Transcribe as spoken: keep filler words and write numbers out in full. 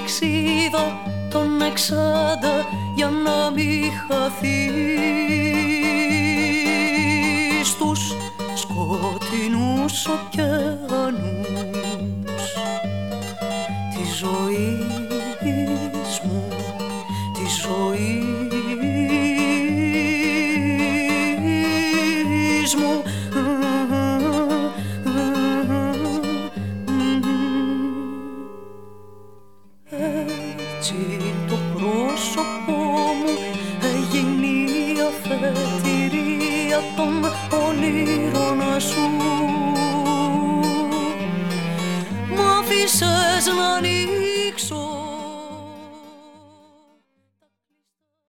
πηξίδα τον εξάντα για να μην χαθείς στους σκοτεινούς ωκεανούς της ζωής μου, της ζωής μου. Έτσι το πρόσωπό μου έγινε η αφετηρία των ονείρων σου. Μ' άφησες να ανοίξω